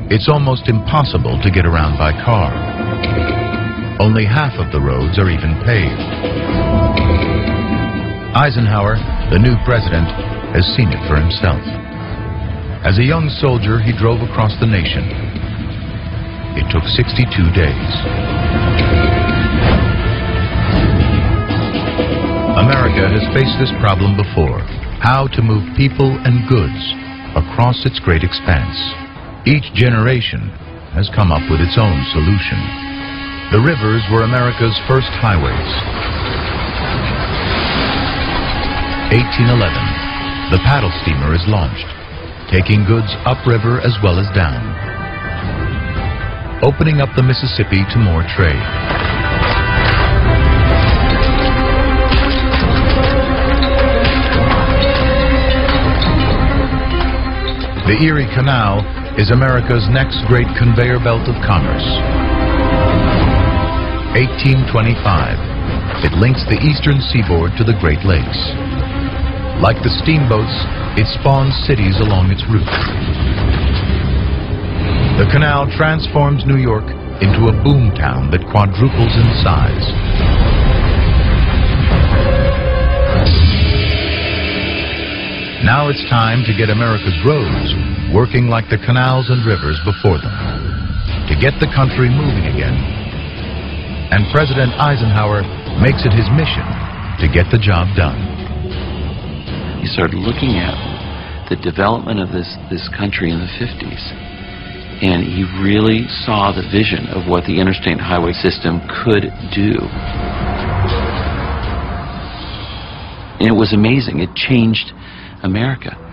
it's almost impossible to get around by car. Only half of the roads are even paved. Eisenhower, the new president, has seen it for himself. As a young soldier, he drove across the nation. It took 62 days. America has faced this problem before: how to move people and goods across its great expanse. Each generation has come up with its own solution. The rivers were America's first highways. 1811, the paddle steamer is launched, taking goods upriver as well as down, opening up the Mississippi to more trade. The Erie Canal is America's next great conveyor belt of commerce. 1825, it links the eastern seaboard to the Great Lakes. Like the steamboats, it spawns cities along its route. The canal transforms New York into a boom town that quadruples in size. Now it's time to get America's roads working like the canals and rivers before them, to get the country moving again. And President Eisenhower makes it his mission to get the job done. He started looking at the development of this country in the 50s, and he really saw the vision of what the interstate highway system could do. And it was amazing. It changed America.